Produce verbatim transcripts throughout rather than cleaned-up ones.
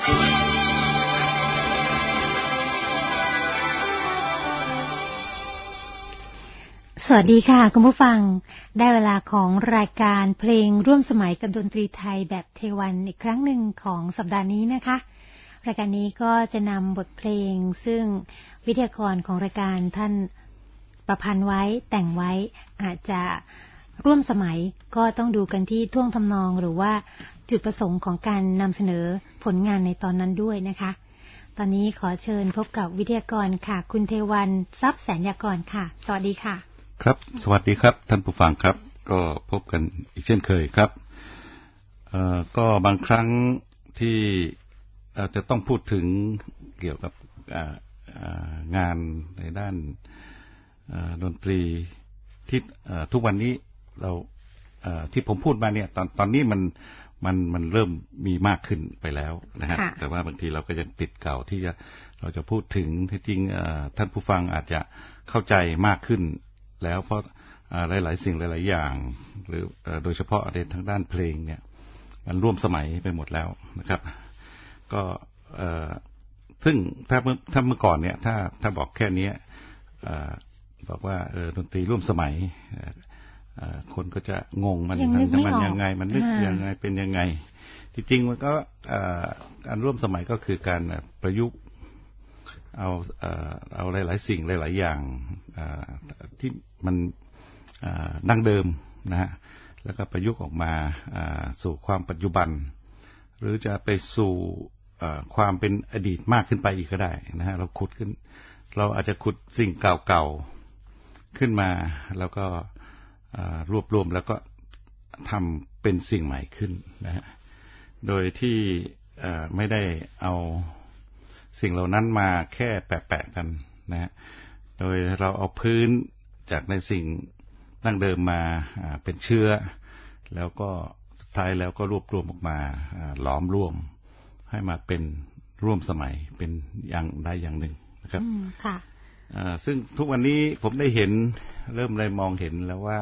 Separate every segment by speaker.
Speaker 1: สวัสดีค่ะคุณผู้ฟังได้เวลาของรายการเพลงร่วมสมัยกับดนตรีไทยแบบเทวันอีกครั้งหนึ่งของสัปดาห์นี้นะคะรายการนี้ก็จะนำบทเพลงซึ่งวิทยากรของรายการท่านประพันธ์ไว้แต่งไว้อาจจะร่วมสมัยก็ต้องดูกันที่ท่วงทำนองหรือว่าจุดประสงค์ของการนำเสนอผลงานในตอนนั้นด้วยนะคะตอนนี้ขอเชิญพบกับวิทยากรค่ะคุณเทวันทรัพย์แสนยากรค่ะสวัสดีค่ะ
Speaker 2: ครับสวัสดีครับท่านผู้ฟังครับก็พบกันอีกเช่นเคยครับเอ่อก็บางครั้งที่จะต้องพูดถึงเกี่ยวกับงานในด้านดนตรีที่ทุกวันนี้เราที่ผมพูดมาเนี่ยตอนตอนนี้มันมันมันเริ่มมีมากขึ้นไปแล้วนะฮะแต่ว่าบางทีเราก็ยังติดเก่าที่จะเราจะพูดถึงที่จริงท่านผู้ฟังอาจจะเข้าใจมากขึ้นแล้วเพราะหลายๆสิ่งหลายๆอย่างหรือโดยเฉพาะในทางด้านเพลงเนี่ยมันร่วมสมัยไปหมดแล้วนะครับก็ซึ่งถ้าเมื่อถ้าเมื่อก่อนเนี่ยถ้าถ้าบอกแค่นี้บอกว่าดนตรีร่วมสมัยคนก็จะงงมันมันยังไงมันนึกยังไงเป็นยังไงที่จริงมันก็การร่วมสมัยก็คือการประยุกต์เอาเอาหลายๆสิ่งหลายๆอย่างที่มันดั้งเดิมนะฮะแล้วก็ประยุกต์ออกมาสู่ความปัจจุบันหรือจะไปสู่ความเป็นอดีตมากขึ้นไปอีกก็ได้นะฮะเราขุดขึ้นเราอาจจะขุดสิ่งเก่าๆขึ้นมาแล้วก็รวบรวมแล้วก็ทำเป็นสิ่งใหม่ขึ้นนะฮะโดยที่ไม่ได้เอาสิ่งเหล่านั้นมาแค่แปะๆกันนะฮะโดยเราเอาพื้นจากในสิ่งดั้งเดิมมาเป็นเชื้อแล้วก็สุดท้ายแล้วก็รวบรวมออกมาหลอมรวมให้มาเป็นร่วมสมัยเป็นอย่างใดอย่างหนึ่งนะครับค่ะซึ่งทุกวันนี้ผมได้เห็นเริ่มได้มองเห็นแล้วว่า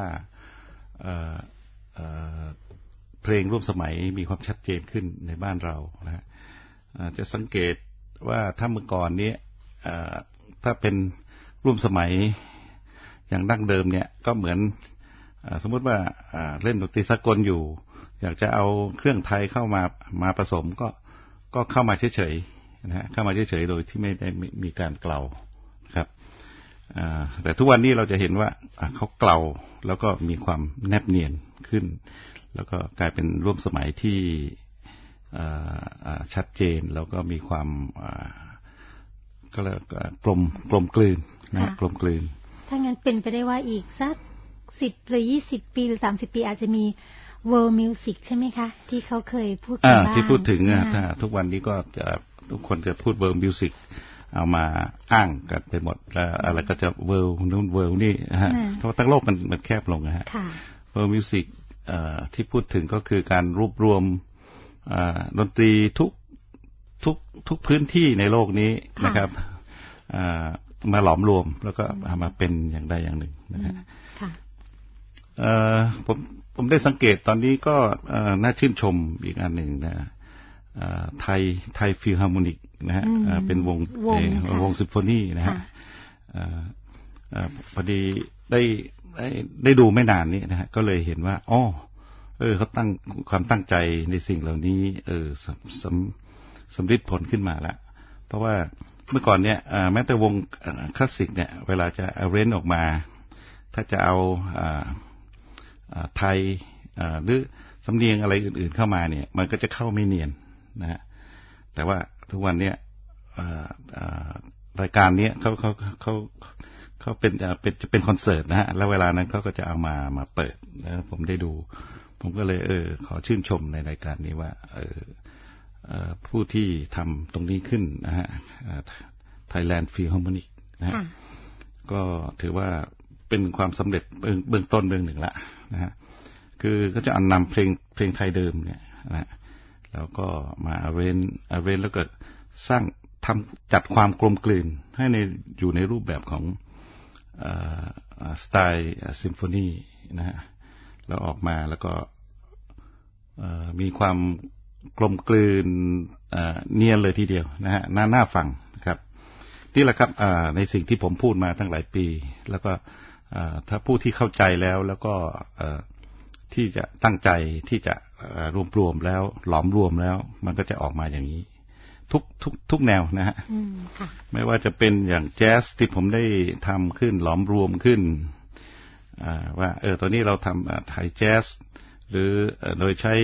Speaker 2: เพลงร่วมสมัยมีความชัดเจนขึ้นในบ้านเรานะจะสังเกตว่าถ้าเมื่อก่อนนี้ถ้าเป็นร่วมสมัยอย่างดั้งเดิมเนี่ยก็เหมือนสมมุติว่าเล่นดนตรีสากลอยู่อยากจะเอาเครื่องไทยเข้ามามาผสมก็ก็เข้ามาเฉยๆนะฮะเข้ามาเฉยๆโดยที่ไม่ได้มีการเกลาครับแต่ทุกวันนี้เราจะเห็นว่าเขาเกลาแล้วก็มีความแนบเนียนขึ้นแล้วก็กลายเป็นร่วมสมัยที่ชัดเจนแล้วก็มีความก็เรียกกลมกลมกลืนนะกลมกลืน
Speaker 1: ถ้างั้นเป็นไปได้ว่าอีกสักสิบหรือยี่สิบปีหรือสามสิบปีอาจจะมี world music ใช่ไหมคะที่เขาเคยพูดกันบ้าง
Speaker 2: ที่พูดถึงถ้าทุกวันนี้ก็จะทุกคนจะพูด world music เอามาอ้างกันไปหมดแล้วอะไรก็จะ world นู้น world นี่ฮะเพราะทั้งโลกมันมันแคบลงนะฮะ world music ที่พูดถึงก็คือการรวบรวมดนตรีทุกทุกทุกพื้นที่ในโลกนี้นะครับมาหลอมรวมแล้วก็มาเป็นอย่างใดอย่างหนึ่งนะฮะผมผมได้สังเกตตอนนี้ก็น่าชื่นชมอีกอันหนึ่งนะไทยไทยฟิลฮาร์โมนิกนะฮะเป็นวงวงซิมโฟนีนะฮะพอดีได้ได้ได้ดูไม่นานนี้นะฮะก็เลยเห็นว่าอ๋อเออเขาตั้งความตั้งใจในสิ่งเหล่านี้เออสำสำสำฤทธิ์ผลขึ้นมาแล้วเพราะว่าเมื่อก่อนเนี่ยแม้แต่วงคลาสสิกเนี่ยเวลาจะเอาเรนออกมาถ้าจะเอาไทยหรือสำเนียงอะไรอื่นๆเข้ามาเนี่ยมันก็จะเข้าไม่เนียนนะฮะแต่ว่าทุกวันเนี่ยรายการนี้เขาเขาเขาเขาเป็นเป็นจะเป็นคอนเสิร์ตนะฮะแล้วเวลานั้นเขาก็จะเอามามาเปิดนะผมได้ดูผมก็เลยเออขอชื่นชมในรายการนี้ว่าเออผู้ที่ทำตรงนี้ขึ้นนะฮะ Thailand Philharmonic นะฮะก็ถือว่าเป็นความสำเร็จเบื้องต้นเบื้องหนึ่งละนะฮะคือเขาจะนำเพลงเพลงไทยเดิมเนี่ยนะแล้วก็มาอาเรนอาเรนแล้วก็สร้างทำจัดความกลมกลืนให้ในอยู่ในรูปแบบของสไตล์ซิมโฟนีนะฮะแล้วออกมาแล้วก็มีความกลมกลืนเนียนเลยทีเดียวนะฮะน่าน่าฟังนะครับนี่แหละครับในสิ่งที่ผมพูดมาตั้งหลายปีแล้วก็ถ้าผู้ที่เข้าใจแล้วแล้วก็ที่จะตั้งใจที่จะรวมรวมแล้วหลอมรวมแล้วมันก็จะออกมาอย่างนี้ทุกทุกทุกแนวนะฮะไม่ว่าจะเป็นอย่างแจ๊สที่ผมได้ทำขึ้นหลอมรวมขึ้นว่าเออตอนนี้เราทำไทยแจ๊สหรือโดยใช้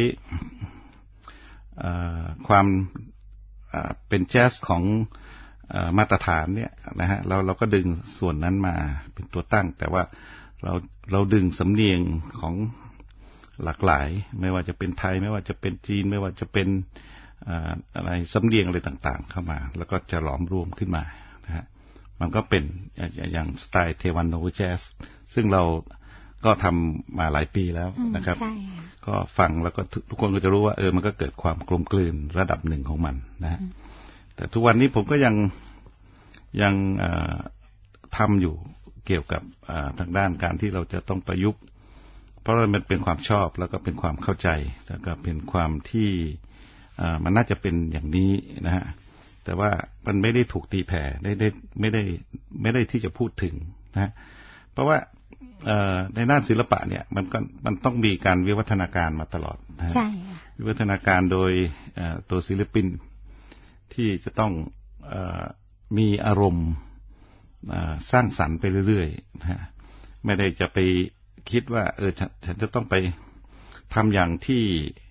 Speaker 2: ความเป็นแจ๊สของมาตรฐานเนี่ยนะฮะเราเราก็ดึงส่วนนั้นมาเป็นตัวตั้งแต่ว่าเราเราดึงสำเนียงของหลากหลายไม่ว่าจะเป็นไทยไม่ว่าจะเป็นจีนไม่ว่าจะเป็นอะไรสำเนียงอะไรต่างๆเข้ามาแล้วก็จะหลอมรวมขึ้นมานะฮะมันก็เป็นอย่างสไตล์เทวันโนแจ๊สซึ่งเราก็ทำมาหลายปีแล้วนะครับก็ฟังแล้วก็ทุกคนก็จะรู้ว่าเออมันก็เกิดความกลมกลืนระดับหนึ่งของมันนะแต่ทุกวันนี้ผมก็ยังยังทำอยู่เกี่ยวกับทางด้านการที่เราจะต้องประยุกต์เพราะมันเป็นความชอบแล้วก็เป็นความเข้าใจแล้วก็เป็นความที่มันน่าจะเป็นอย่างนี้นะฮะแต่ว่ามันไม่ได้ถูกตีแผ่ได้ได้ไม่ได้ไม่ได้ที่จะพูดถึงนะเพราะว่าในด้านศิลปะเนี่ยมันก็มันต้องมีการวิวัฒนาการมาตลอดนะใช่วิวัฒนาการโดยตัวศิลปินที่จะต้องเอ่อมีอารมณ์สร้างสรรค์ไปเรื่อยๆนะฮะไม่ได้จะไปคิดว่าเออฉันจะต้องไปทำอย่างที่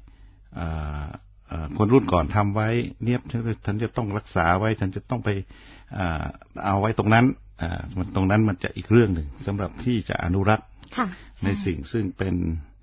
Speaker 2: คนรุ่นก่อนทำไว้เนี่ยฉันจะต้องรักษาไว้ฉันจะต้องไปเอาไว้ตรงนั้นตรงนั้นมันจะอีกเรื่องหนึ่งสำหรับที่จะอนุรักษ์ในสิ่งซึ่งเป็น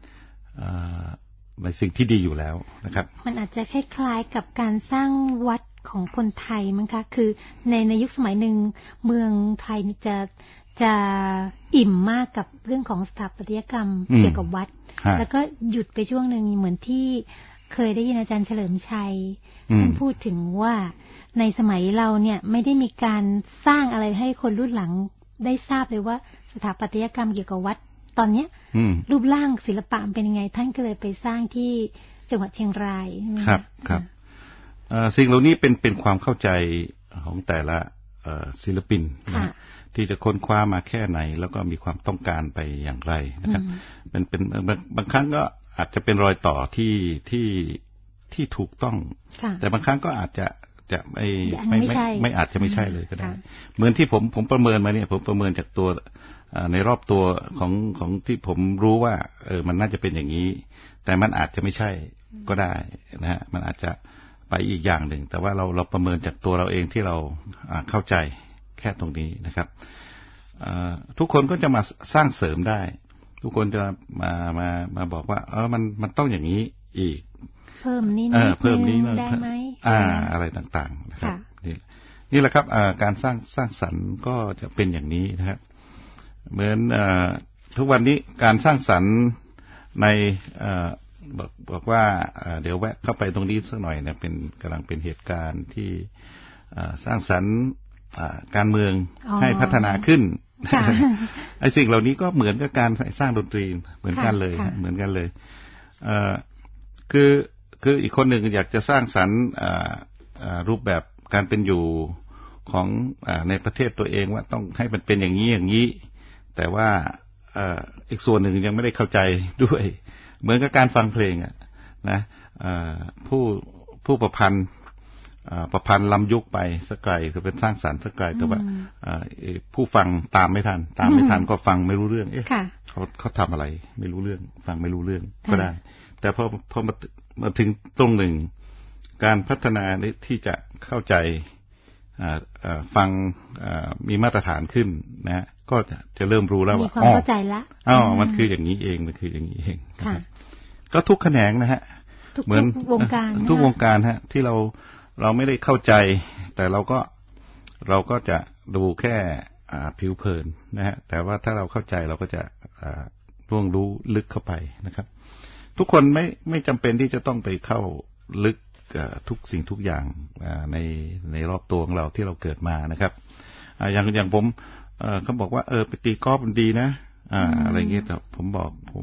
Speaker 2: ในสิ่งที่ดีอยู่แล้วนะครับ
Speaker 1: มันอาจจะคล้ายๆกับการสร้างวัดของคนไทยมั้งคะคือในในยุคสมัยหนึ่งเมืองไทยจะจะอิ่มมากกับเรื่องของสถาปัตยกรรมเกี่ยวกับวัดแล้วก็หยุดไปช่วงหนึ่งเหมือนที่เคยได้ยินอาจารย์เฉลิมชัยท่านพูดถึงว่าในสมัยเราเนี่ยไม่ได้มีการสร้างอะไรให้คนรุ่นหลังได้ทราบเลยว่าสถาปัตยกรรมเกี่ยวกับวัดตอนเนี้ยรูปร่างศิลปะเป็นยังไงท่านก็เลยไปสร้างที่จังหวัดเชียงราย
Speaker 2: ครับครับสิ่งเหล่านี้เป็นเป็นความเข้าใจของแต่ละศิลปินนะที่จะค้นคว้ามาแค่ไหนแล้วก็มีความต้องการไปอย่างไรนะครับเป็นเป็นบางครั้งก็อาจจะเป็นรอยต่อที่ที่ที่ถูกต้องแต่บางครั้งก็อาจจะจะไม่ไม่ไม่ไม่อาจจะไม่ใช่เลยก็ได้เหมือนที่ผมผมประเมินมาเนี่ยผมประเมินจากตัวในรอบตัวของของที่ผมรู้ว่าเออมันน่าจะเป็นอย่างนี้แต่มันอาจจะไม่ใช่ก็ได้นะฮะมันอาจจะไปอีกอย่างหนึ่งแต่ว่าเราเราประเมินจากตัวเราเองที่เราเข้าใจแค่ตรงนี้นะครับทุกคนก็จะมาสร้างเสริมได้ทุกคนจะมามามาบอกว่าเออมันมันต้องอย่างนี้อีก
Speaker 1: เพิ่มนิด
Speaker 2: เพิ่มนี้
Speaker 1: ได้ไหม
Speaker 2: อ่าอะไรต่างๆนะครับนี่นี่แหละครับการสร้างสร้างสรรค์ก็จะเป็นอย่างนี้นะครับเหมือนทุกวันนี้การสร้างสรรค์ในบอกบอกว่าเดี๋ยวแวะเข้าไปตรงนี้สักหน่อยเนี่ยเป็นกำลังเป็นเหตุการณ์ที่สร้างสรรค์การเมืองให้พัฒนาขึ้นไอ้สิ่งเหล่านี้ก็เหมือนกับการสร้างดนตรีเหมือนกันเลยเหมือนกันเลยคือคืออีกคนหนึ่งอยากจะสร้างสรรค์รูปแบบการเป็นอยู่ของในประเทศตัวเองว่าต้องให้มันเป็นอย่างนี้อย่างนี้แต่ว่าอีกส่วนหนึ่งยังไม่ได้เข้าใจด้วยเหมือนกับการฟังเพลงอ่ะนะผู้ผู้ประพันธ์ประพันธ์ล้ำยุคไปสักไกลคือเป็นสร้างสรรค์สักไกลแต่ว่าผู้ฟังตามไม่ทันตามไม่ทันก็ฟังไม่รู้เรื่องเอ๊ะเขาเขาทำอะไรไม่รู้เรื่องฟังไม่รู้เรื่องก็ได้แต่พอพอมามาถึงตรงหนึ่งการพัฒนาที่จะเข้าใจฟังมีมาตรฐานขึ้นนะก็จะเริ่มรู้แล้วว่า
Speaker 1: มีความเข้าใจละ
Speaker 2: อ๋อมันคืออย่างนี้เองมันคืออย่างนี้เองก็ทุกแขนงนะฮะเหมือน
Speaker 1: วงการ
Speaker 2: ทุกวงการฮะที่เราเราไม่ได้เข้าใจแต่เราก็เราก็จะดูแค่ผิวเผินนะฮะแต่ว่าถ้าเราเข้าใจเราก็จะล่วงรู้ลึกเข้าไปนะครับทุกคนไม่ไม่จำเป็นที่จะต้องไปเข้าลึกทุกสิ่งทุกอย่างในในรอบตัวของเราที่เราเกิดมานะครับอย่างอย่างผมเขาบอกว่าเออไปตีกอล์ฟมันดีนะอ่าอะไรเงี้ยแต่ผมบอกผมไม่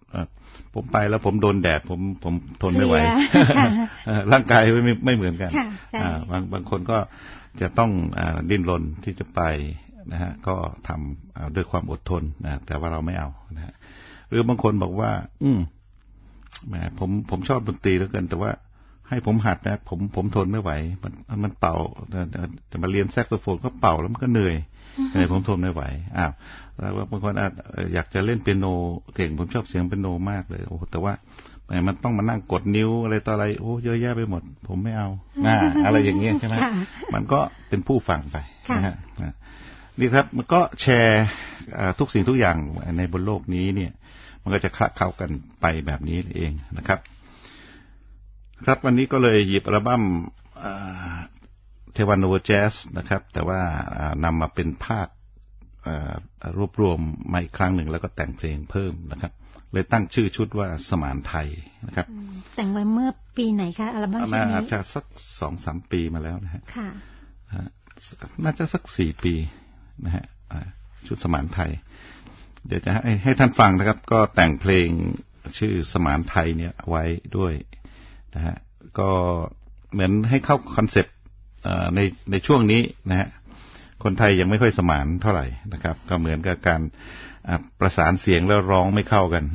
Speaker 2: ผมไปแล้วผมโดนแดดผมผมทนไม่ไหว ร่างกายไม่ไม่เหมือนกันบางบางคนก็จะต้องดิ้นรนที่จะไปนะฮะก็ทำด้วยความอดทนนะแต่ว่าเราไม่เอานะฮะหรือบางคนบอกว่าอืมแหมผมผมชอบดนตรีเหลือเกินแต่ว่าให้ผมหัดนะผมผมทนไม่ไหวมันมันเป่าจะมาเรียนแซกโซโฟนก็เป่าแล้วมันก็เหนื่อยเลยผมทนไม่ไหวอ้าวแล้วบางคนอยากจะเล่นเปียโนเก่งผมชอบเสียงเปียโนมากเลยโอ้แต่ว่ามันต้องมานั่งกดนิ้วอะไรต่ออะไรโอ้เยอะแยะไปหมดผมไม่เอาอ่าอะไรอย่างเงี้ยใช่ไหมมันก็เป็นผู้ฟังไปนะฮะนี่ครับมันก็แชร์ทุกสิ่งทุกอย่างในบนโลกนี้เนี่ยมันก็จะคละเข้ากันไปแบบนี้เองนะครับครับวันนี้ก็เลยหยิบอัลบั้มเทวันโนเวอร์แจ๊สนะครับแต่ว่านำมาเป็นภาครวบรวมมาอีกครั้งหนึ่งแล้วก็แต่งเพลงเพิ่มนะครับเลยตั้งชื่อชุดว่าสมานไทยนะครับ
Speaker 1: แต่งไว้เมื่อปีไหนคะอัลบั้มชุดนี้
Speaker 2: อาจจะสักสองสามปีมาแล้วนะฮะ
Speaker 1: ค่ะ
Speaker 2: น่าจะสักสี่ปีนะฮะชุดสมานไทยเดี๋ยวจะให้ให้ท่านฟังนะครับก็แต่งเพลงชื่อสมานไทยเนี่ยไว้ด้วยนะฮะก็เหมือนให้เข้าคอนเซ็ปต์ในในช่วงนี้นะฮะคนไทยยังไม่ค่อยสมานเท่าไหร่นะครับก็เหมือนกับการประสานเสียงแล้วร้องไม่เข้ากัน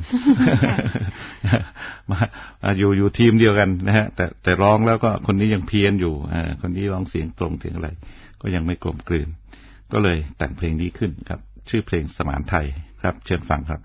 Speaker 2: มาอยู่อยู่ทีมเดียวกันนะฮะแต่แต่ร้องแล้วก็คนนี้ยังเพี้ยนอยู่คนนี้ร้องเสียงตรงเสียงอะไรก็ยังไม่กลมกลืนก็เลยแต่งเพลงนี้ขึ้นครับชื่อเพลงสมานไทยครับเชิญฟังครับ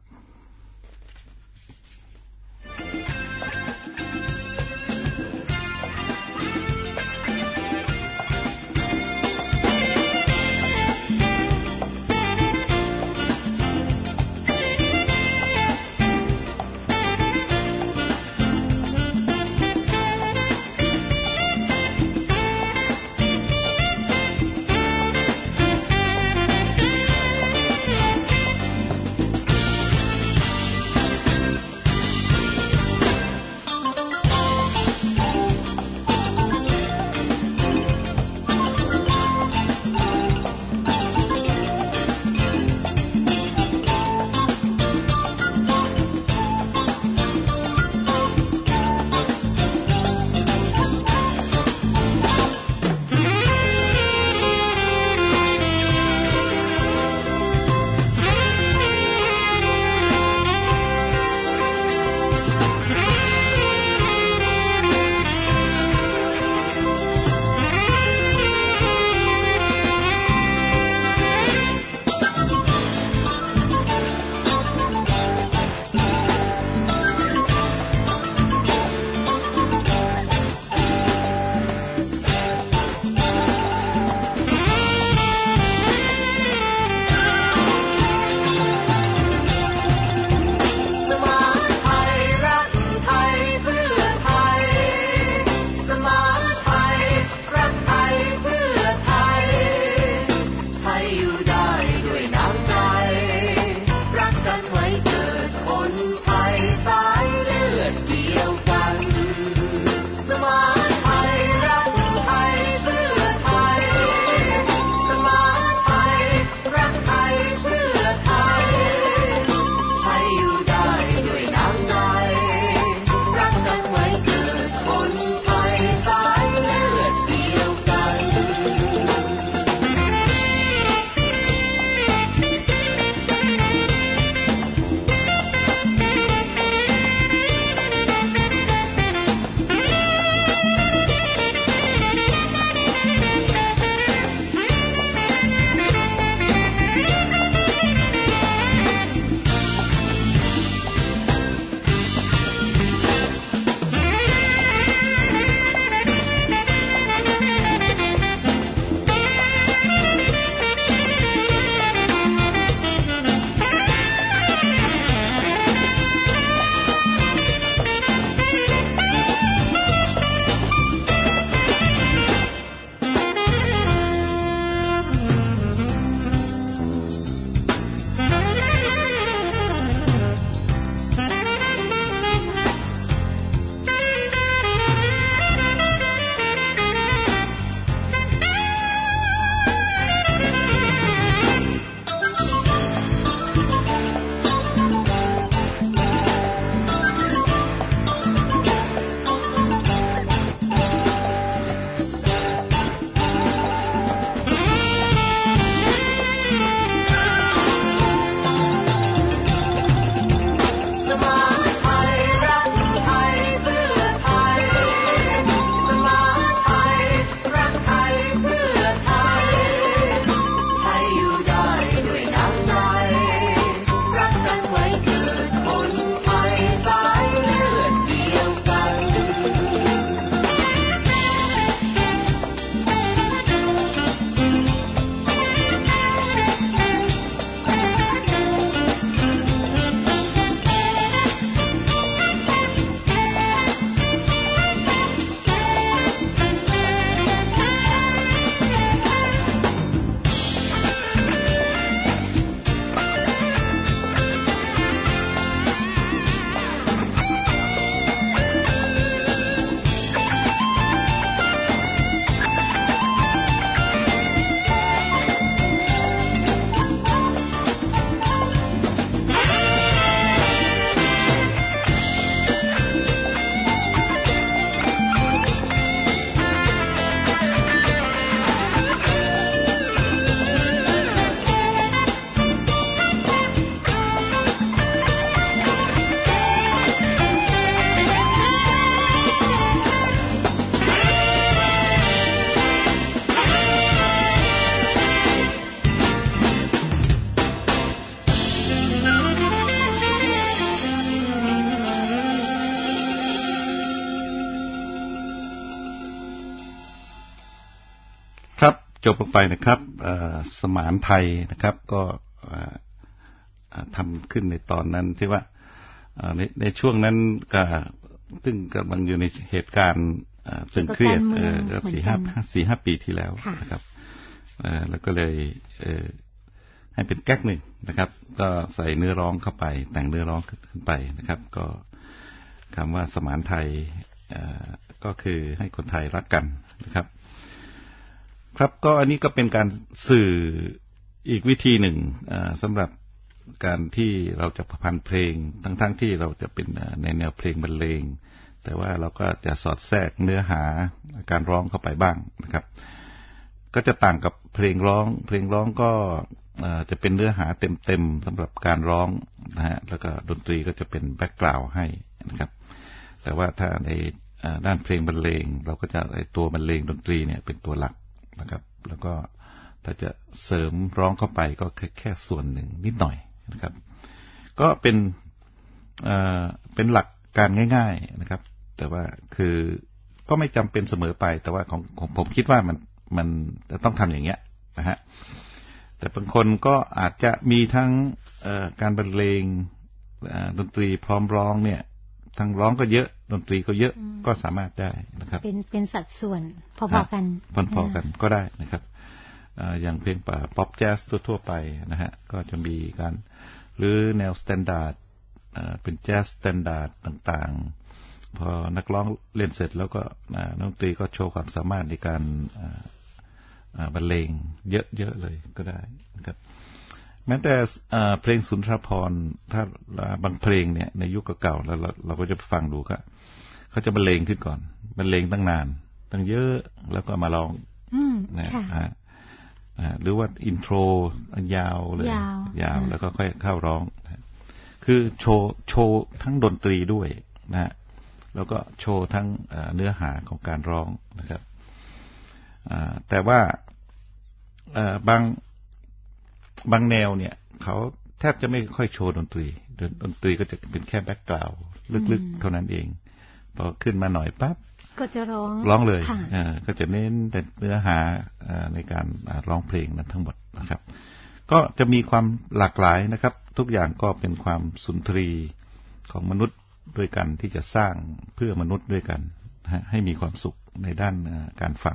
Speaker 2: จบลงไปนะครับสมานไทยนะครับก็ทำขึ้นในตอนนั้นที่ว่าในในช่วงนั้นก็ซึ่งกำลังอยู่ในเหตุการณ์ตึงเครียดสี่ห้าสี่ห้าปีที่แล้วนะครับแล้วก็เลยให้เป็นแก๊กหนึ่งนะครับก็ใส่เนื้อร้องเข้าไปแต่งเนื้อร้องขึ้นไปนะครับก็คำว่าสมานไทยก็คือให้คนไทยรักกันนะครับครับก็อันนี้ก็เป็นการสื่ออีกวิธีหนึ่งสำหรับการที่เราจะประพันธ์เพลงทั้งๆ ท, ที่เราจะเป็นในแนวเพลงบรรเลงแต่ว่าเราก็จะสอดแทรกเนื้อหาการร้องเข้าไปบ้างนะครับก็จะต่างกับเพลงร้องเพลงร้องก็จะเป็นเนื้อหาเต็มๆสำหรับการร้องนะฮะแล้วก็ดนตรีก็จะเป็นแบ็กกราวด์ให้นะครับแต่ว่าถ้าในด้านเพลงบรรเลงเราก็จะไอ้ตัวบรรเลงดนตรีเนี่ยเป็นตัวหลักนะครับแล้วก็ถ้าจะเสริมร้องเข้าไปก็แค่แค่ส่วนหนึ่งนิดหน่อยนะครับก็เป็นเอ่อเป็นหลักการง่ายๆนะครับแต่ว่าคือก็ไม่จำเป็นเสมอไปแต่ว่าของของผมคิดว่ามันมันจะต้องทำอย่างเงี้ยนะฮะแต่บางคนก็อาจจะมีทั้งการบรรเลงดนตรีพร้อมร้องเนี่ยทั้งร้องก็เยอะดนตรีก็เยอะก็สามารถได้นะครับเป็น
Speaker 1: เป็นสัดส่วนพอๆกัน
Speaker 2: พอๆกันก็ได้นะครับอย่างเพลงป่าป๊อปแจ๊สทั่วๆไปนะฮะก็จะมีการหรือแนวสแตนดาร์ดเป็นแจ๊สสแตนดาร์ดต่างๆพอนักร้องเล่นเสร็จแล้วก็นักดนตรีก็โชว์ความสามารถในการบรรเลงเยอะๆเลยก็ได้นะครับแม้แต่เพลงสุนทรภรณ์ถ้าบางเพลงเนี่ยในยุคเก่าๆแล้วเราก็จะฟังดูก็เขาจะบรรเลงขึ้นก่อนบรรเลงตั้งนานตั้งเยอะแล้วก็มาร้องนะหรือว่าอินโทรยาวเลยยาวแล้วก็ค่อยเข้าร้องคือโชว์โชว์ทั้งดนตรีด้วยนะแล้วก็โชว์ทั้งเนื้อหาของการร้องนะครับแต่ว่าบางบางแนวเนี่ยเขาแทบจะไม่ค่อยโชว์ดนตรีดนตรีก็จะเป็นแค่แบ็คกราวด์ลึกๆเท่านั้นเองพอขึ้นมาหน่อยปั๊บ
Speaker 1: ก็จะร้อง
Speaker 2: ร้องเลยก็จะเน้นแต่เนื้อหาในการร้องเพลงนั้นทั้งหมดนะครับก็จะมีความหลากหลายนะครับทุกอย่างก็เป็นความสุนทรีของมนุษย์ด้วยกันที่จะสร้างเพื่อมนุษย์ด้วยกันให้มีความสุขในด้านการฟัง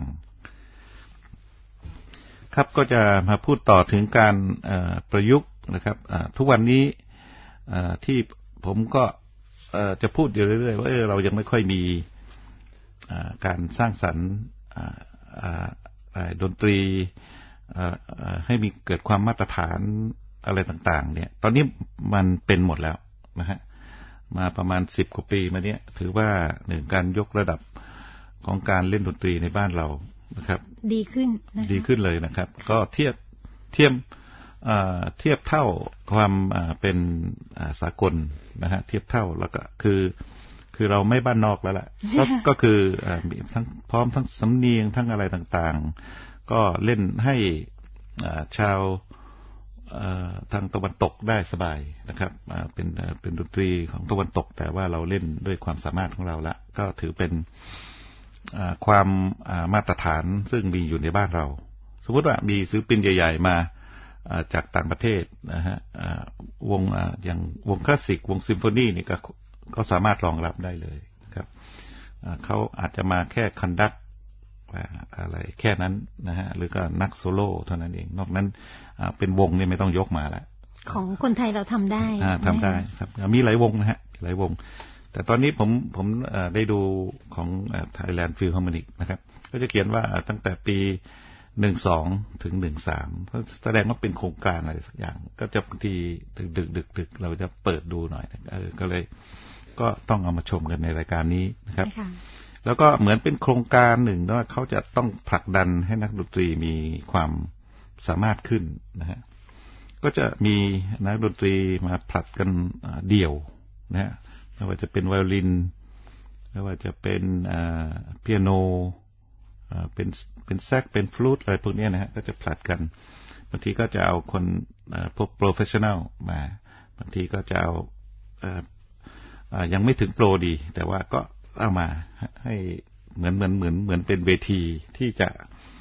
Speaker 2: ครับก็จะมาพูดต่อถึงการประยุกต์นะครับทุกวันนี้ที่ผมก็จะพูดอยู่เรื่อยๆว่าเรายังไม่ค่อยมีการสร้างสรรค์ดนตรีให้มีเกิดความมาตรฐานอะไรต่างๆเนี่ยตอนนี้มันเป็นหมดแล้วนะฮะมาประมาณสิบกว่าปีมาเนี้ยถือว่าหนึ่งการยกระดับของการเล่นดนตรีในบ้านเรานะครับ
Speaker 1: ดีขึ้น
Speaker 2: ดีขึ้นเลยนะครับก็เทียบเทียมเทียบเท่าความเป็นสากลนะฮะเทียบเท่าแล้วก็คือคือเราไม่บ้านนอกแล้วแหละ ก็ก็คือมีทั้งพร้อมทั้งสำเนียงทั้งอะไรต่างๆก็เล่นให้ชาวทางตะวันตกได้สบายนะครับเป็นเป็นดนตรีของตะวันตกแต่ว่าเราเล่นด้วยความสามารถของเราละก็ถือเป็นความมาตรฐานซึ่งมีอยู่ในบ้านเราสมมติว่ามีศิลปินใหญ่ๆมาจากต่างประเทศนะฮะวงอย่างวงคลาสสิกวงซิมโฟนีนี่ก็ก็สามารถรองรับได้เลยครับเขาอาจจะมาแค่คอนดักอะไรแค่นั้นนะฮะหรือก็นักโซโล่เท่านั้นเองนอกนั้นเป็นวงนี่ไม่ต้องยกมาแล้ว
Speaker 1: ของคนไทยเราทำได้
Speaker 2: ทำได้ครับมีหลายวงนะฮะหลายวงแต่ตอนนี้ผมผมได้ดูของ Thailand Philharmonic นะครับก็จะเขียนว่าตั้งแต่ปีหนึ่งสองถึงหนึ่งสามแสดงว่าเป็นโครงการอะไรสักอย่างก็จะบางทีดึกดึกดึกเราจะเปิดดูหน่อยเออก็เลยก็ต้องเอามาชมกันในรายการนี้นะครับแล้วก็เหมือนเป็นโครงการหนึ่งว่าเขาจะต้องผลักดันให้นักดนตรีมีความสามารถขึ้นนะฮะก็จะมีนักดนตรีมาผลัดกันเดี่ยวนะฮะไม่ว่าจะเป็นไวโอลินไม่ว่าจะเป็นเปียโนเป็นเป็นแซกเป็นฟลูตอะไรพวกนี้นะฮะก็จะผลัดกันบางทีก็จะเอาคนพวกโปรเฟชชั่นแนลมาบางทีก็จะเอายังไม่ถึงโปรดีแต่ว่าก็เอามาให้เหมือนเหมือนเหมือนเหมือนเป็นเวทีที่จะ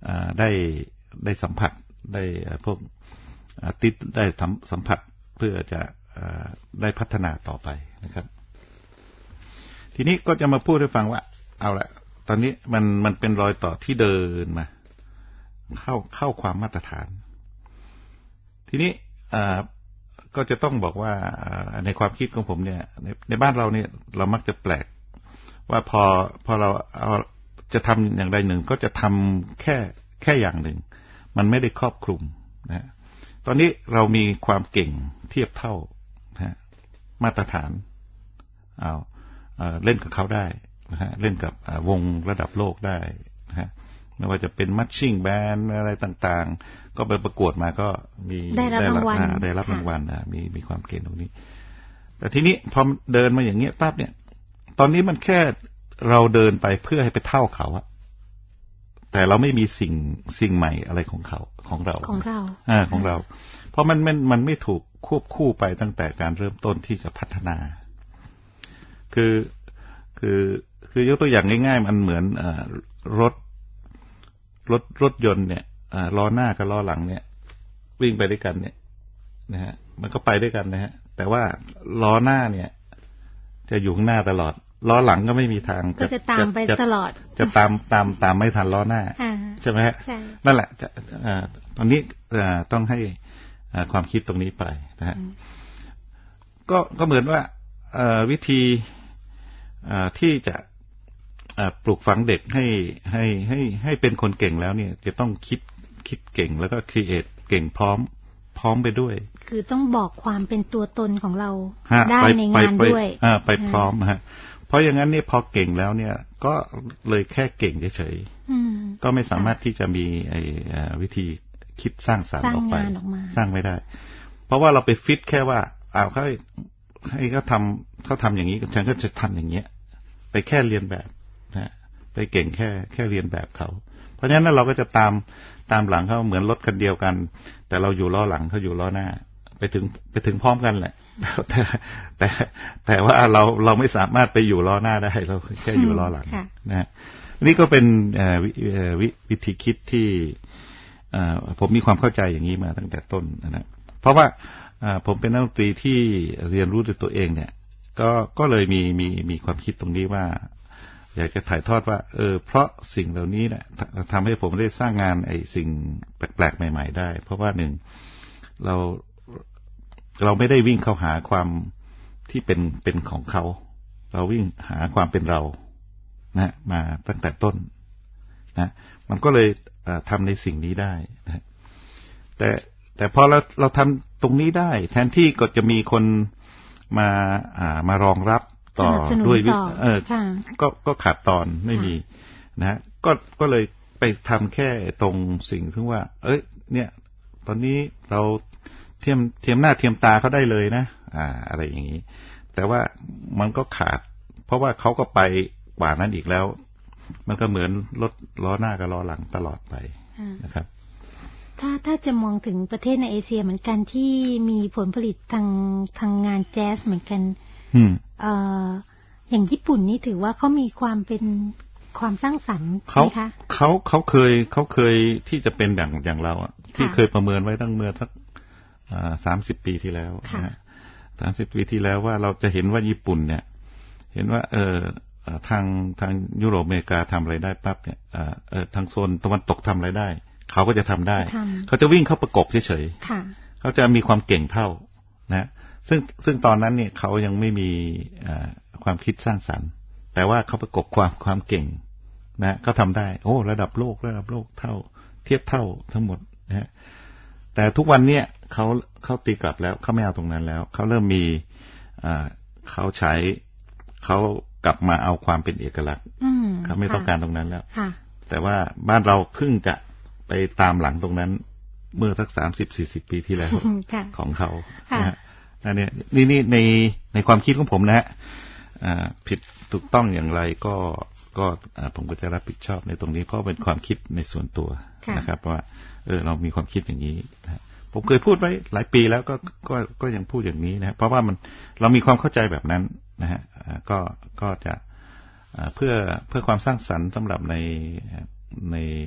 Speaker 2: ได้ได้สัมผัสได้พวกติดได้สัมผัสเพื่อจะได้พัฒนาต่อไปนะครับทีนี้ก็จะมาพูดให้ฟังว่าเอาละตอนนี้มันมันเป็นรอยต่อที่เดินมาเข้าเข้าความมาตรฐานทีนี้ก็จะต้องบอกว่าในความคิดของผมเนี่ยในในบ้านเราเนี่ยเรามักจะแปลกว่าพอพอเราเอาจะทำอย่างใดหนึ่งก็จะทำแค่แค่อย่างหนึ่งมันไม่ได้ครอบคลุมนะตอนนี้เรามีความเก่งเทียบเท่านะมาตรฐานเอาเล่นกับเขาได้นะฮะเล่นกับวงระดับโลกได้นะฮะไม่ว่าจะเป็นมัชชิ่งแบนด์อะไรต่างๆก็ไปประกวดมาก็มี
Speaker 1: ได้รับรางวัล
Speaker 2: ได้รับรางวัลนะมีมีความเก่งตรงนี้แต่ทีนี้พอเดินมาอย่างเงี้ยปั๊บเนี่ยตอนนี้มันแค่เราเดินไปเพื่อให้ไปเท่าเขาอะแต่เราไม่มีสิ่งสิ่งใหม่อะไรของเขาของเรา
Speaker 1: ของเรา
Speaker 2: อ่าของเราเพราะมันมันมันไม่ถูกควบคู่ไปตั้งแต่การเริ่มต้นที่จะพัฒนาคือคือคือยกตัวอย่างง่ายๆมันเหมือนอ่ารถรถรถยนต์เนี่ยอ่าล้อหน้ากับล้อหลังเนี่ยวิ่งไปด้วยกันเนี่ยนะฮะมันก็ไปด้วยกันนะฮะแต่ว่าล้อหน้าเนี่ยจะอยู่ข้างหน้าตลอดล้อหลังก็ไม่มีทาง
Speaker 1: จะตามไปตลอด
Speaker 2: จะตามตามตามไม่ทันล้อหน้าใช่ไหมฮะนั่นแหละตอนนี้ต้องให้ความคิดตรงนี้ไปนะฮะก็ก็เหมือนว่าวิธีที่จะปลูกฝังเด็กให้ให้ให้ให้เป็นคนเก่งแล้วเนี่ยจะต้องคิดคิดเก่งแล้วก็ครีเอทเก่งพร้อมพร้อมไปด้วย
Speaker 1: คือต้องบอกความเป็นตัวตนของเราได้ในงานด้วย
Speaker 2: ไปพร้อมฮะเพราะอย่างนั้นเนี่ยพอเก่งแล้วเนี่ยก็เลยแค่เก่งเฉยๆก็ไม่สามารถที่จะมีไอ้วิธีคิดสร้างสรรค์ออกไปสร้างไม่ได้เพราะว่าเราไปฟิตแค่ว่าอ้าวเขาให้เขาทำเขาทำอย่างนี้ฉันก็จะทำอย่างเงี้ยไปแค่เรียนแบบนะไปเก่งแค่แค่เรียนแบบเขาเพราะฉะนั้นเราก็จะตามตามหลังเขาเหมือนรถคันเดียวกันแต่เราอยู่ล้อหลังเขาอยู่ล้อหน้าไปถึงไปถึงพร้อมกันแหละแต่แต่แต่ว่าเราเราไม่สามารถไปอยู่ล้อหน้าได้เราแค่อยู่ล้อหลังนะนี่ก็เป็นวิวิธีคิดที่ผมมีความเข้าใจอย่างนี้มาตั้งแต่ต้นนะเพราะว่าผมเป็นนักดนตรีที่เรียนรู้ด้วยตัวเองเนี่ยก็ก็เลยมีมีมีความคิดตรงนี้ว่าอยากจะถ่ายทอดว่าเออเพราะสิ่งเหล่านี้เนี่ยทำให้ผมได้สร้างงานไอ้สิ่งแปลกๆใหม่ๆได้เพราะว่าหนึ่งเราเราไม่ได้วิ่งเข้าหาความที่เป็นเป็นของเขาเราวิ่งหาความเป็นเรานะมาตั้งแต่ต้นนะมันก็เลยทำในสิ่งนี้ได้นะแต่แต่พอเราเราทำตรงนี้ได้แทนที่ก็จะมีคนมาอ่ามารองรับต่อด้วยเออก็ก็ขาดตอนไม่มีนะก็ก็เลยไปทำแค่ตรงสิ่งที่ว่าเอ้ยเนี่ยตอนนี้เราเทียมเทียมหน้าเทียมตาเขาได้เลยนะอ่าอะไรอย่างนี้แต่ว่ามันก็ขาดเพราะว่าเขาก็ไปกว่านั้นอีกแล้วมันก็เหมือนรถล้อหน้ากับล้อหลังตลอดไปนะครับ
Speaker 1: ถ้าถ้าจะมองถึงประเทศในเอเชียเหมือนกันที่มีผลผลิตทางทางงานแจ๊สเหมือนกันเอ่ออย่างญี่ปุ่นนี่ถือว่าเขามีความเป็นความสร้างสรรค์ไหมคะ
Speaker 2: เขาเขาเคยเขาเคยที่จะเป็นอย่างอย่างเราที่เคยประเมินไว้ตั้งเมื่อสักสามสิบปีที่แล้วนะสามสิบปีที่แล้วว่าเราจะเห็นว่าญี่ปุ่นเนี่ยเห็นว่าเออทางทางยุโรปอเมริกาทำอะไรได้ปั๊บเนี่ยเออทางโซนตะวันตกทำอะไรได้เขาก็จะทำได้เขาจะวิ่งเข้าประกบเฉยๆเขาจะมีความเก่งเท่านะซึ่งซึ่งตอนนั้นเนี่ยเขายังไม่มีความคิดสร้างสรรค์แต่ว่าเขาประกบความความเก่งนะเขาทำได้โอ้ระดับโลกระดับโลกเท่าเทียบเท่าทั้งหมดนะฮะแต่ทุกวันเนี่ยเขาเขาตีกลับแล้วเขาไม่เอาตรงนั้นแล้วเขาเริ่มมีเขาใช้เขากลับมาเอาความเป็นเอกลักษณ์เขาไม่ต้องการตรงนั้นแล้วแต่ว่าบ้านเราเพิ่งจะไปตามหลังตรงนั้นเมื่อสักสามสิบสี่สิบปีที่แล้วของเขานะนี่นี่นี่ในในความคิดของผมนะฮะผิดถูกต้องอย่างไรก็ก็ผมก็จะรับผิดชอบในตรงนี้เพราะเป็นความคิดในส่วนตัวนะครับว่าเออเรามีความคิดอย่างนี้นะผมเคยพูดไว้หลายปีแล้วก็ก็ก็ยังพูดอย่างนี้นะเพราะว่ามันเรามีความเข้าใจแบบนั้นนะฮะก็ก็จะเพื่อเพื่อความสร้างสรรค์สำหรับในในใน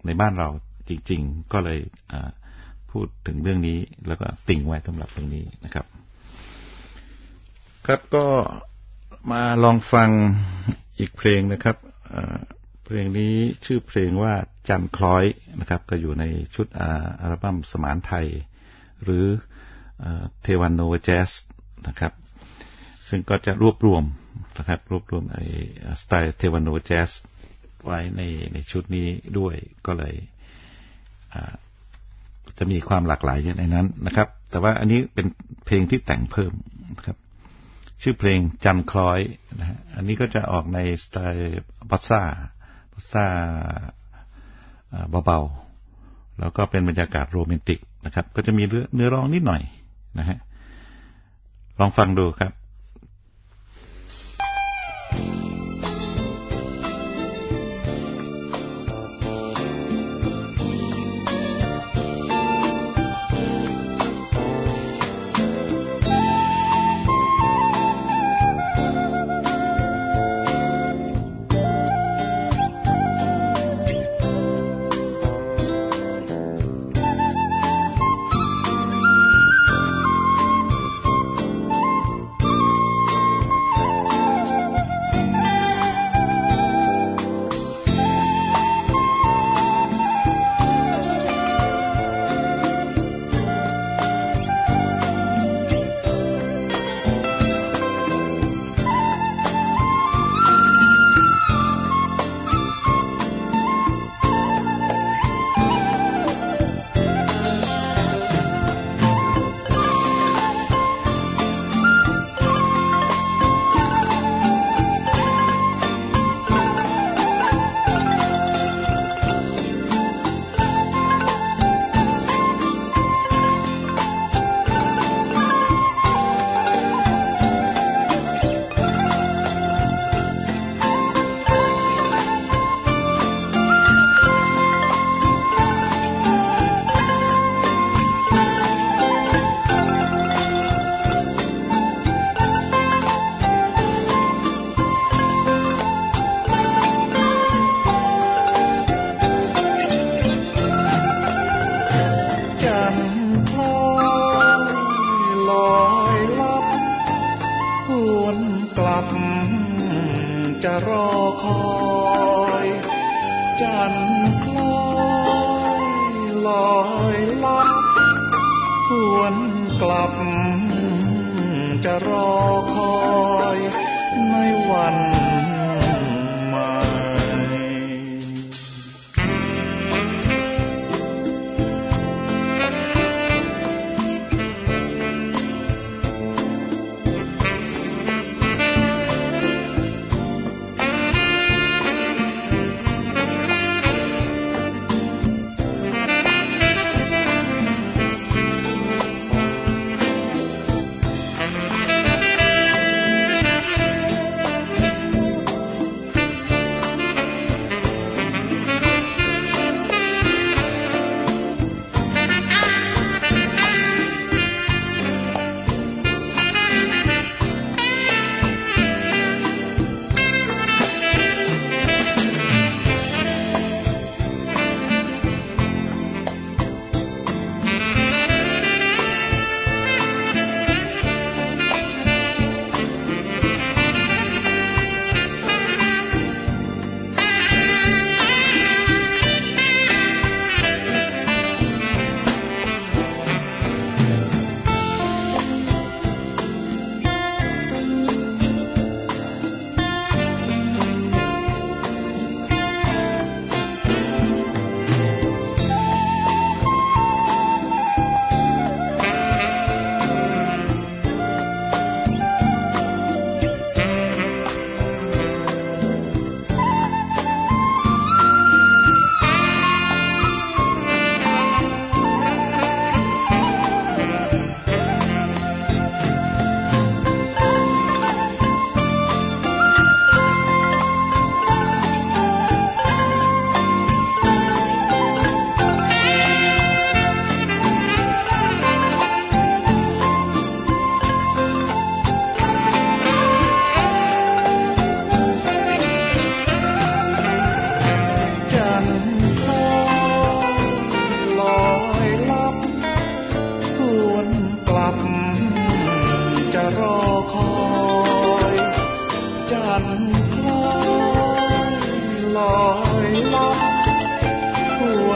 Speaker 2: ในบ้านเราจริงๆก็เลยพูดถึงเรื่องนี้แล้วก็ติ่งไว้สำหรับตรงนี้นะครับครับก็มาลองฟังอีกเพลงนะครับเพลงนี้ชื่อเพลงว่าจันคล้อยนะครับก็อยู่ในชุดอัลบั้มสมานไทยหรือเทวันโนวาแจ๊สนะครับซึ่งก็จะรวบรวมนะครับรวบรวมไอ้สไตล์เทวันโนวาแจ๊สไว้ในในชุดนี้ด้วยก็เลยจะมีความหลากหลายอยู่ในนั้นนะครับแต่ว่าอันนี้เป็นเพลงที่แต่งเพิ่มนะครับชื่อเพลงจันคล้อยนะฮะอันนี้ก็จะออกในสไตล์บอสซ่าบอสซ่าเบาๆแล้วก็เป็นบรรยากาศโรแมนติกนะครับก็จะมีเนื้อร้องนิดหน่อยนะฮะลองฟังดูครับ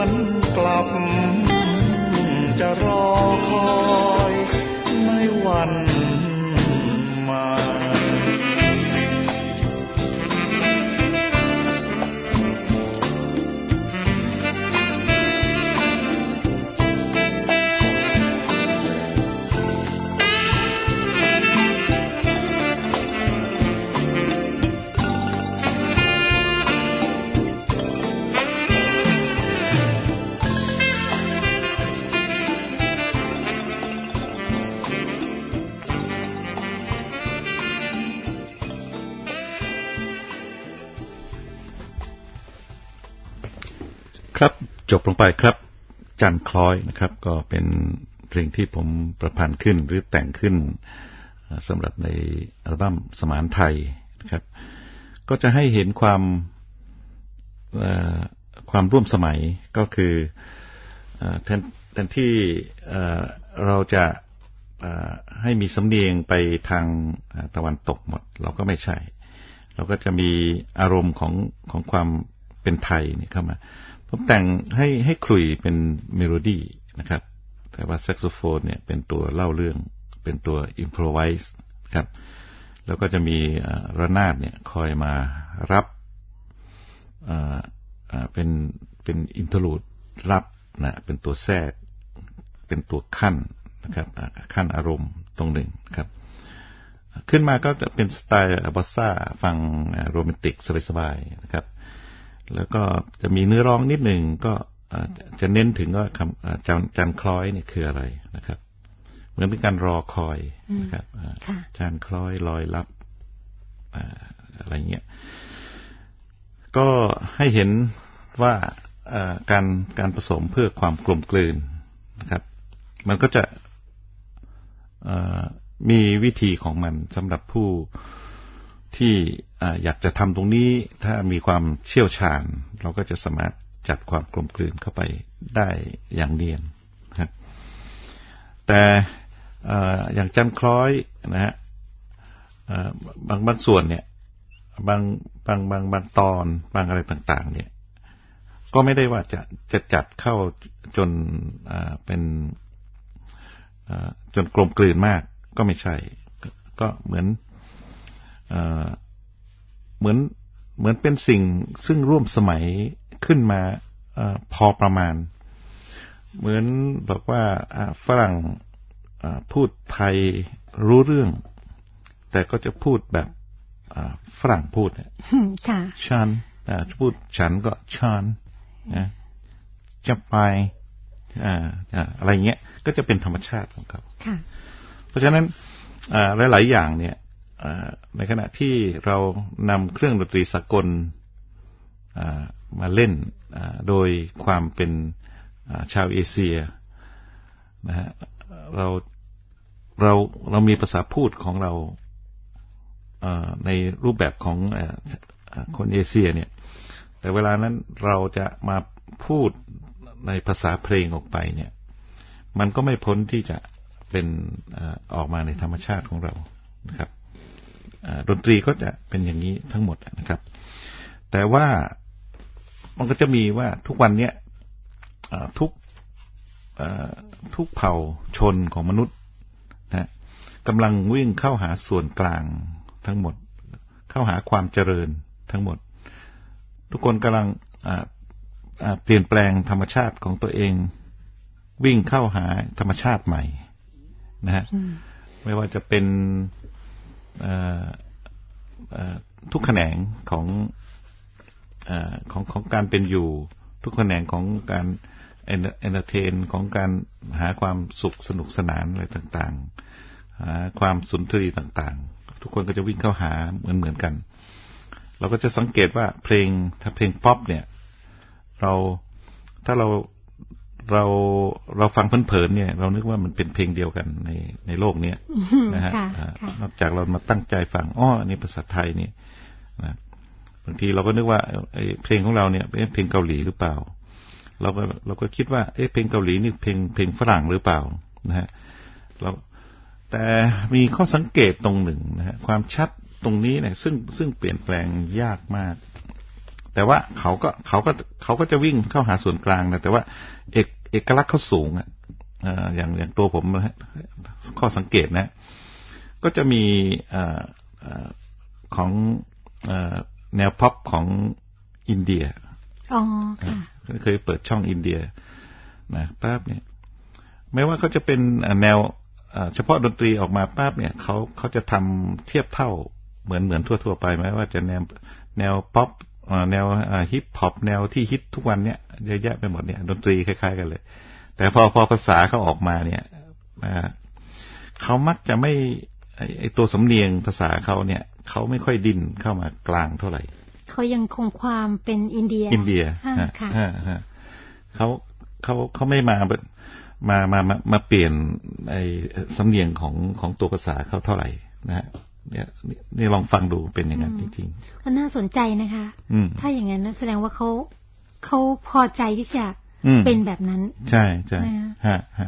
Speaker 3: วนกลับจะรอคอยไม่หวั่นมา
Speaker 2: ครับจบลงไปครับจันทร์คล้อยนะครับก็เป็นเพลงที่ผมประพันธ์ขึ้นหรือแต่งขึ้นสำหรับในอัลบั้มสมานไทยนะครับก็จะให้เห็นความความร่วมสมัยก็คือแทนแทนที่เราจะให้มีสำเนียงไปทางตะวันตกหมดเราก็ไม่ใช่เราก็จะมีอารมณ์ของของความเป็นไทยนี่เข้ามาผมแต่งให้ให้ขลุ่ยเป็นเมโลดี้นะครับแต่ว่าแซกโซโฟนเนี่ยเป็นตัวเล่าเรื่องเป็นตัวอิมโพรไวส์ครับแล้วก็จะมีระนาดเนี่ยคอยมารับเป็นเป็นอินเทอร์ลูดรับนะเป็นตัวแทรกเป็นตัวขั้นนะครับขั้นอารมณ์ตรงหนึ่งครับขึ้นมาก็จะเป็นสไตล์บอสซ่าฟังโรแมนติกสบายๆนะครับแล้วก็จะมีเนื้อร้องนิดหนึ่งก็จะเน้นถึงว่าคำจันจันคล้อยนี่คืออะไรนะครับเหมือนเป็นการรอคอยนะครับจันคล้อยลอยลับอะไรเงี้ยก็ให้เห็นว่าการการผสมเพื่อความกลมกลืนนะครับมันก็จะมีวิธีของมันสำหรับผู้ที่อยากจะทำตรงนี้ถ้ามีความเชี่ยวชาญเราก็จะสามารถจัดความกลมกลืนเข้าไปได้อย่างเนียนครับแต่อย่างจันคล้อยนะฮะบางบางส่วนเนี่ยบางบางบางบางตอนบางอะไรต่างๆเนี่ยก็ไม่ได้ว่าจะจะจัดเข้าจนเป็นจนกลมกลืนมากก็ไม่ใช่ก็เหมือนเหมือนเหมือนเป็นสิ่งซึ่งร่วมสมัยขึ้นมาพอประมาณเหมือนบอกว่าฝรั่งพูดไทยรู้เรื่องแต่ก็จะพูดแบบฝรั่งพูดฉันพูดฉันก็ฉันจะไปอะไรเงี้ยก็จะเป็นธรรมชาติของเขาเพราะฉะนั้นหลายๆอย่างเนี่ยในขณะที่เรานำเครื่องดนตรีสากลมาเล่นโดยความเป็นชาวเอเชียนะฮะเราเราเรามีภาษาพูดของเราในรูปแบบของคนเอเชียเนี่ยแต่เวลานั้นเราจะมาพูดในภาษาเพลงออกไปเนี่ยมันก็ไม่พ้นที่จะเป็นออกมาในธรรมชาติของเรานะครับดนตรีก็จะเป็นอย่างนี้ทั้งหมดนะครับแต่ว่ามันก็จะมีว่าทุกวันนี้ทุกทุกเผ่าชนของมนุษย์นะกำลังวิ่งเข้าหาส่วนกลางทั้งหมดเข้าหาความเจริญทั้งหมดทุกคนกำลังเปลี่ยนแปลงธรรมชาติของตัวเองวิ่งเข้าหาธรรมชาติใหม่นะฮะไม่ว่าจะเป็นทุกแขนงของของของการเป็นอยู่ทุกแขนงของการเอนเตอร์เทนของการหาความสุขสนุกสนานอะไรต่างๆหาความสุนทรีต่างๆทุกคนก็จะวิ่งเข้าหาเหมือนเหมือนกันเราก็จะสังเกตว่าเพลงถ้าเพลงป๊อปเนี่ยเราถ้าเราเราเราฟังเผินๆเนี่ยเรานึกว่ามันเป็นเพลงเดียวกันในในโลกนี้นะฮะนอกจากเรามาตั้งใจฟังอ้ออันนี้ภาษาไทยนี่นะบางทีเราก็นึกว่าไอ้เพลงของเราเนี่ยเป็นเพลงเกาหลีหรือเปล่าเราก็เราก็คิดว่าเอ๊ะเพลงเกาหลีนี่เพลงเพลงฝรั่งหรือเปล่านะฮะเราแต่มีข้อสังเกตตรงหนึ่งนะฮะความชัดตรงนี้เนี่ยซึ่งซึ่งเปลี่ยนแปลงยากมากแต่ว่าเขาก็เขาก็เขาก็จะวิ่งเข้าหาส่วนกลางนะแต่ว่าเอกเอกลักษณ์เขาสูงอ่ะอย่างอย่างตัวผมข้อสังเกตนะก็จะมีของแนวพ็อปของอินเดียอ๋อค่ะเคยเปิดช่องอินเดียนะปั๊บเนี่ยไม่ว่าเขาจะเป็นแนวเฉพาะดนตรีออกมาปั๊บเนี่ยเขาเขาจะทำเทียบเท่าเหมือนเหมือนทั่วๆไปไหมว่าจะแนวแนวป๊อปแนวฮิปฮอปแนวที่ฮิตทุกวันเนี่ยเยอะแยะไปหมดเนี่ยดนตรีคล้ายๆกันเลยแต่พอพอภาษาเขาออกมาเนี่ยเขามักจะไม่ไอตัวสำเนียงภาษาเขาเนี่ยเขาไม่ค่อยดิ้นเข้ามากลางเท่าไหร่
Speaker 1: เขายังคงความเป็นอินเดีย
Speaker 2: อินเดียค่ะเขาเขาเขาไม่มามามามามาเปลี่ยนไอสำเนียงของของตัวภาษาเขาเท่าไหร่นะฮะเนี่ยนี่ลองฟังดูเป็นอย่างนั้นจริงๆ
Speaker 1: ก็น่าสนใจนะคะถ้าอย่างนั้นแสดงว่าเขาเขาพอใจที่จะเป็นแบบนั้น
Speaker 2: ใช่ใช่ฮะฮะ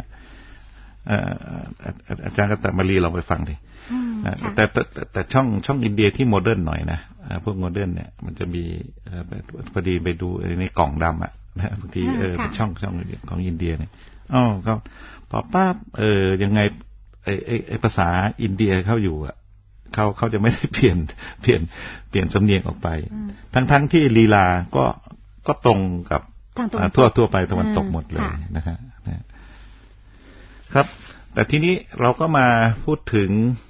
Speaker 2: อาจารย์กัตตมารีลองไปฟังดิแต่แต่แต่ช่องช่องอินเดียที่โมเดิร์นหน่อยนะพวกโมเดิร์นเนี่ยมันจะมีพอดีไปดูในกล่องดำอ่ะนะบางทีเออช่องช่องของอินเดียเนี่ยอ๋อเขาพอป้าเออยังไงไอไอไอภาษาอินเดียเข้าอยู่อ่ะเขาเขาจะไม่ได้เปลี่ยนเปลี่ยนเปลี่ยนสำเนียงออกไปทั้งทั้งที่ลีลาก็ก็ตรงกับทั่วทั่วไปตะวันตกหมดเลยนะฮะครับแต่ทีนี้เราก็มาพูดถึง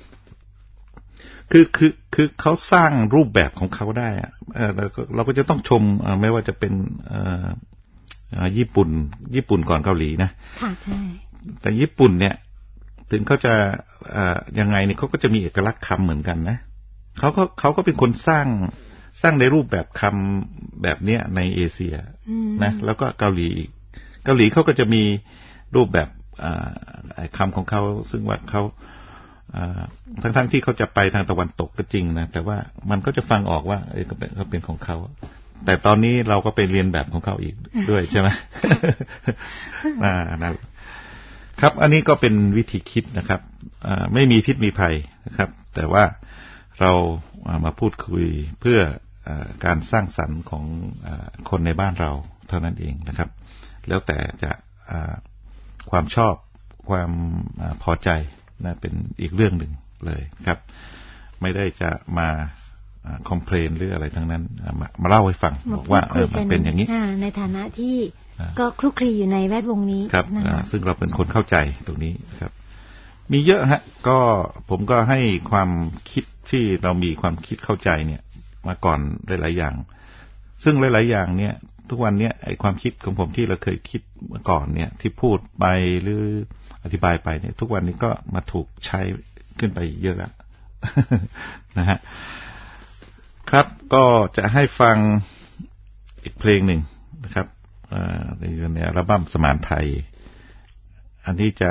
Speaker 2: คือคือคือเขาสร้างรูปแบบของเขาได้อะเราก็จะต้องชมไม่ว่าจะเป็นญี่ปุ่นญี่ปุ่นก่อนเกาหลีนะค่ะใช่แต่ญี่ปุ่นเนี่ยถึงเขาจะยังไงเนี่ยเขาก็จะมีเอกลักษณ์คำเหมือนกันนะเขาก็เขาก็เป็นคนสร้างสร้างในรูปแบบคำแบบเนี้ยในเอเชียนะแล้วก็เกาหลีอีกเกาหลีเขาก็จะมีรูปแบบคำของเขาซึ่งว่าเขาทั้งทั้งที่เขาจะไปทางตะวันตกก็จริงนะแต่ว่ามันก็จะฟังออกว่าเออเขาเป็นของเขาแต่ตอนนี้เราก็ไปเรียนแบบของเขาอีกด้วยใช่ไหมอ่านะครับอันนี้ก็เป็นวิธีคิดนะครับไม่มีพิษมีภัยนะครับแต่ว่าเรามาพูดคุยเพื่อการสร้างสรรค์ของคนในบ้านเราเท่านั้นเองนะครับแล้วแต่จะความชอบความพอใจนะเป็นอีกเรื่องหนึ่งเลยครับไม่ได้จะมาคอมเพลนหรืออะไรทั้งนั้นมามาเล่าให้ฟังบอกว่าเออมันเป็นอย่างนี้
Speaker 1: ในฐานะที่ก็คลุกคลีอยู่ในแวดวงนี้
Speaker 2: ครับซึ่งเราเป็นคนเข้าใจตรงนี้ครับมีเยอะฮะก็ผมก็ให้ความคิดที่เรามีความคิดเข้าใจเนี่ยมาก่อนหลายๆอย่างซึ่งหลายๆอย่างเนี่ยทุกวันนี้ไอ้ความคิดของผมที่เราเคยคิดเมื่อก่อนเนี่ยที่พูดไปหรืออธิบายไปเนี่ยทุกวันนี้ก็มาถูกใช้ขึ้นไปเยอะแล้วนะฮะครับก็จะให้ฟังอีกเพลงหนึ่งนะครับในในอัลบั้มสมานไทยอันนี้จะ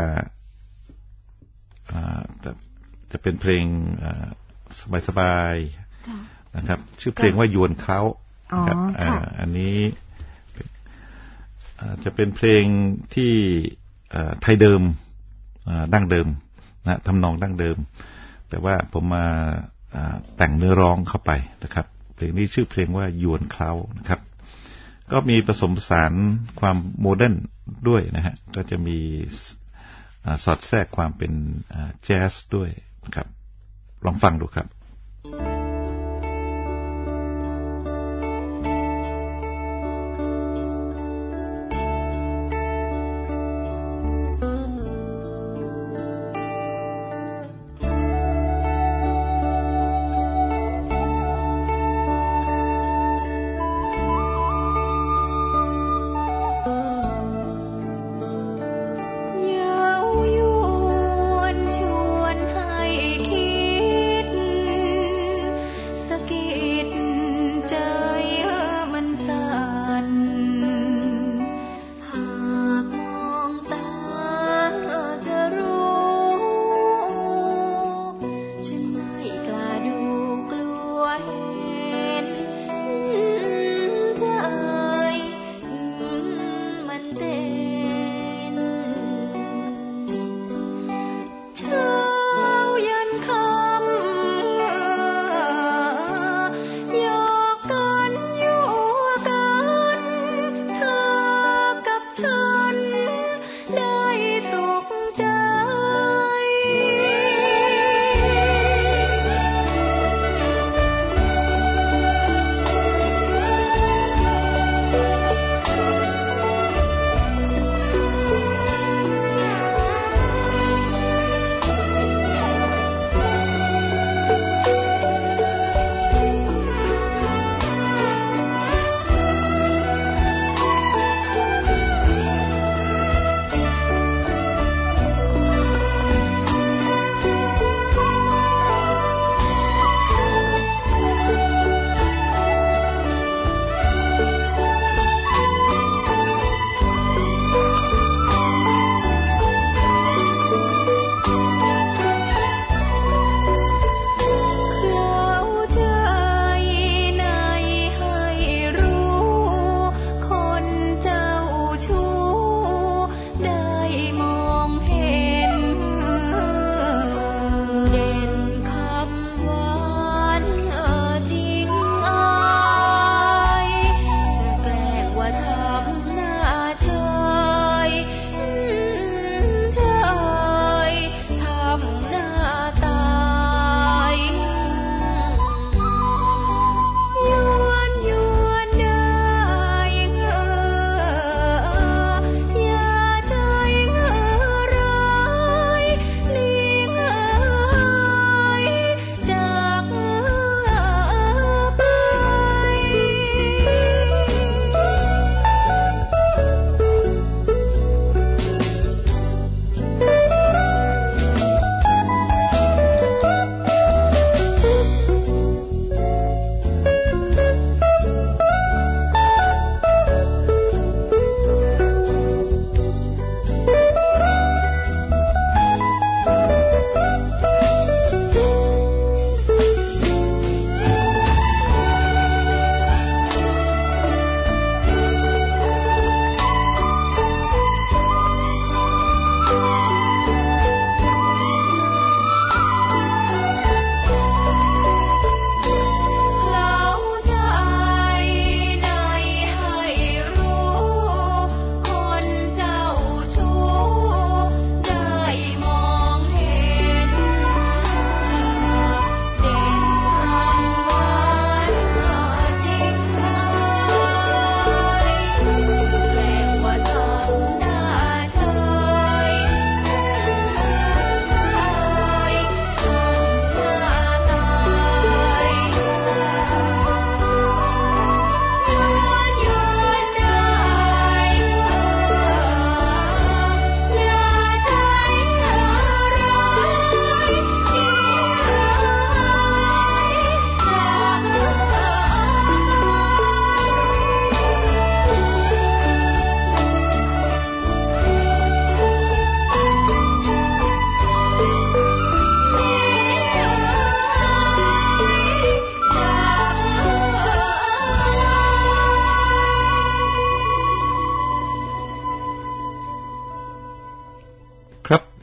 Speaker 2: จะจะเป็นเพลงสบายๆนะครับชื่อเพลงว่ายวนเคล้าครับอันนี้จะเป็นเพลงที่ไทยเดิมดั้งเดิมนะทำนองดั้งเดิมแต่ว่าผมมาแต่งเนื้อร้องเข้าไปนะครับเพลงนี้ชื่อเพลงว่ายวนเคล้านะครับก็มีผสมผสานความโมเดิร์นด้วยนะฮะก็จะมีสอดแทรกความเป็นแจ๊สด้วยนะครับลองฟังดูครับ
Speaker 4: เ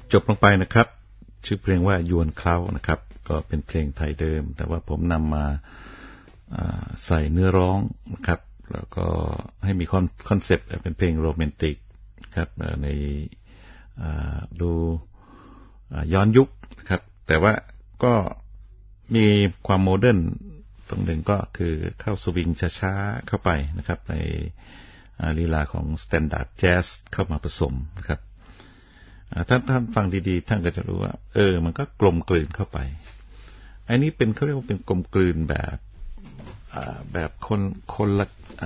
Speaker 2: จบลงไปนะครับชื่อเพลงว่ายวนเคล้านะครับก็เป็นเพลงไทยเดิมแต่ว่าผมนำมาใส่เนื้อร้องนะครับแล้วก็ให้มีคอนเซปต์เป็นเพลงโรแมนติกครับในดูย้อนยุคนะครับแต่ว่าก็มีความโมเดิร์นตรงหนึ่งก็คือเข้าสวิงช้าๆเข้าไปนะครับในลีลาของสแตนดาร์ดแจ๊สเข้ามาผสมนะครับท่านท่านฟังดีๆท่านก็จะรู้ว่าเออมันก็กลมกลืนเข้าไปอันนี้เป็นเขาเรียกว่าเป็นกลมกลืนแบบแบบคนคนละ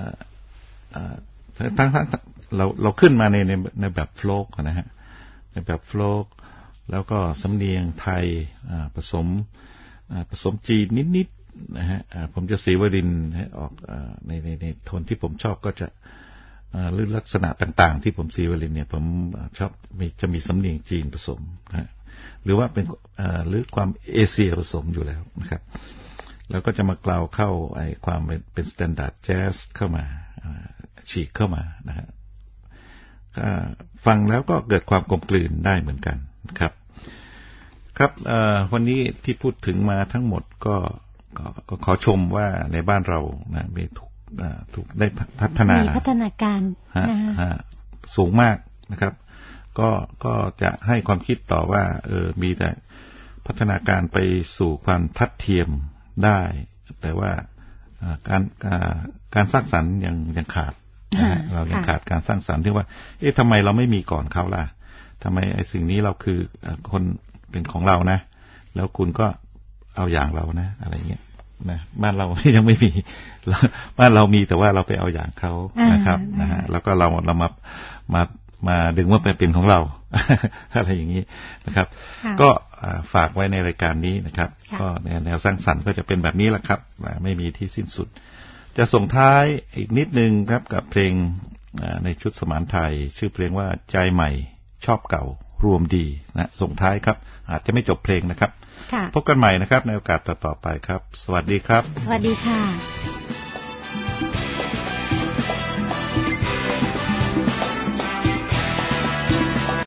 Speaker 2: ทั้งทั้งเราเราขึ้นมาในในในแบบโฟล์กนะฮะในแบบโฟล์กแล้วก็สำเนียงไทยผสมผสมจีนนิดๆนะฮะผมจะศรีวรินทร์ให้ออกในในในโทนที่ผมชอบก็จะหรือลักษณะต่างๆที่ผมศรีวรินทร์เนี่ยผมชอบมีจะมีสำเนียงจีนผสมนะฮะหรือว่าเป็นหรือความเอเชียผสมอยู่แล้วนะครับแล้วก็จะมากล่าวเข้าไอ้ความเป็นสแตนดาร์ดแจ๊สเข้ามาฉีกเข้ามานะฮะฟังแล้วก็เกิดความกลมกลืนได้เหมือนกันครับครับวันนี้ที่พูดถึงมาทั้งหมดก็ก็ขอชมว่าในบ้านเรานะมีถูกถูกได้พัฒนา
Speaker 1: มีพัฒนาการนะ
Speaker 2: สูงมากนะครับก็ก็จะให้ความคิดต่อว่าเออมีแต่พัฒนาการไปสู่ความทัดเทียมได้แต่ว่าการการสร้างสรรค์ยังยังขาดเรายังขาดการสร้างสรรค์ที่ว่าเอ๊ะทำไมเราไม่มีก่อนเขาล่ะทำไมไอ้สิ่งนี้เราคือคนเป็นของเรานะแล้วคุณก็เอาอย่างเรานะอะไรเงี้ยนะบ้านเรายังไม่มีบ้านเรามีแต่ว่าเราไปเอาอย่างเขานะครับนะฮะแล้วก็เราเรามามามาดึงว่าไปเป็นของเราอะไรอย่างนี้นะครับก็ฝากไว้ในรายการนี้นะครับก็แนวสร้างสรรค์ก็จะเป็นแบบนี้แหละครับไม่มีที่สิ้นสุดจะส่งท้ายอีกนิดนึงครับกับเพลงในชุดสมานไทยชื่อเพลงว่าใจใหม่ชอบเก่ารวมดีนะส่งท้ายครับอาจจะไม่จบเพลงนะครับพบกันใหม่นะครับในโอกาสต่อๆไปครับสวัสดีครับ
Speaker 1: สวัสดีค่ะ